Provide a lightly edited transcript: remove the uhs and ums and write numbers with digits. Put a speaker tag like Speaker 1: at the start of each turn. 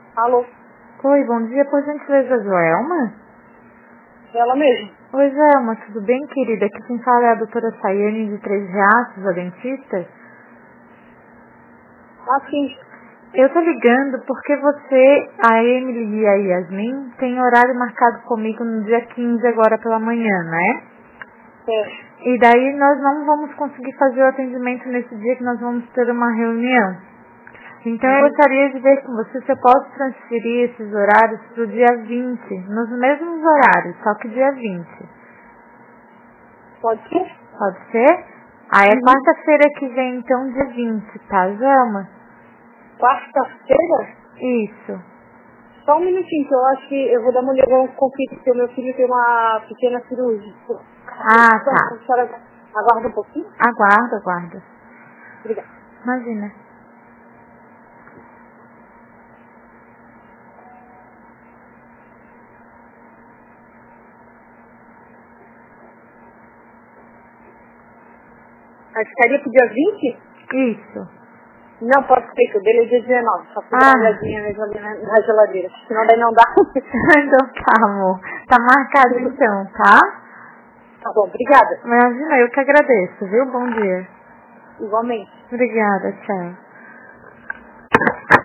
Speaker 1: Alô?
Speaker 2: Oi, bom dia, por gentileza, Joelma?
Speaker 1: Ela mesmo?
Speaker 2: Oi, Joelma, tudo bem, querida? Aqui quem fala é a doutora Sayane de Três Riachos, a dentista.
Speaker 1: Ah, sim.
Speaker 2: Eu tô ligando porque você, a Emily e a Yasmin, tem horário marcado comigo no dia 15 agora pela manhã, né?
Speaker 1: É.
Speaker 2: E daí nós não vamos conseguir fazer o atendimento nesse dia que nós vamos ter uma reunião. Então eu gostaria de ver com você se eu posso transferir esses horários para o dia 20, nos mesmos horários, só que dia 20.
Speaker 1: Pode ser?
Speaker 2: Pode ser? Aí é quarta-feira que vem, então, dia 20, tá, Jama?
Speaker 1: Quarta-feira?
Speaker 2: Isso.
Speaker 1: Só um minutinho, que eu acho que eu vou dar uma olhada, vou conferir, porque o meu filho tem uma pequena cirurgia.
Speaker 2: Ah,
Speaker 1: Então,
Speaker 2: tá.
Speaker 1: a senhora aguarda um pouquinho?
Speaker 2: Aguarda.
Speaker 1: Obrigada.
Speaker 2: Imagina.
Speaker 1: Mas ficaria pro dia 20?
Speaker 2: Isso.
Speaker 1: Não, pode ser, que o dele é dia 19. Só pra dar uma olhadinha mesmo ali na geladeira. Senão daí não dá.
Speaker 2: Então tá, amor. Tá marcado então, tá?
Speaker 1: Tá bom, obrigada.
Speaker 2: Imagina, eu que agradeço, viu? Bom dia.
Speaker 1: Igualmente.
Speaker 2: Obrigada, tchau.